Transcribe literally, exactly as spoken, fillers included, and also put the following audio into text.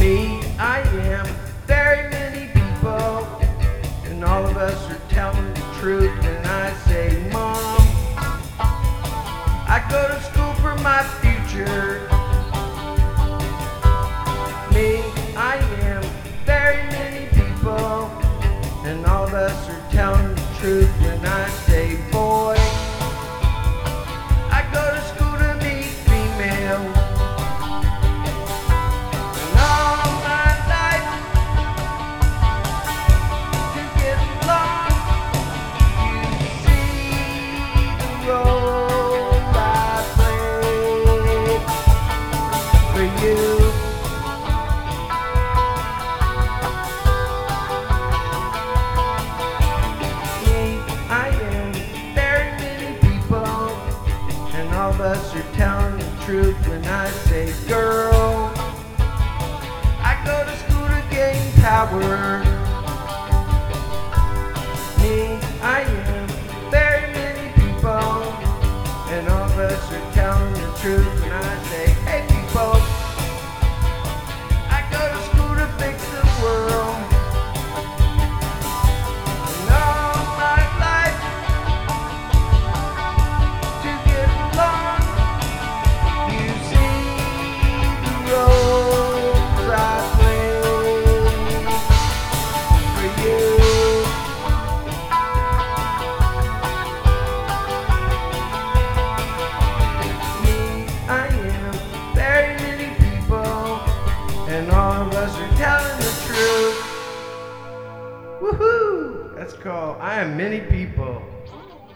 Me, I am very many people, and all of us are telling the truth when I say, Mom, I go to school for my future. Me, I am very many people, and all of us are telling the truth when I say, boy, I go to school to meet females. And all my life to get along, you see the role I play for you. All of us are telling the truth when I say, girl, I go to school to gain power. Me, I am very many people, and all of us are telling the truth when I say, hey people, I go to school to fix the world. And all my life to get along, you see the roles I play for you. Me, I am very many people, and all of us are telling the truth. Woohoo! That's called I Am Many People.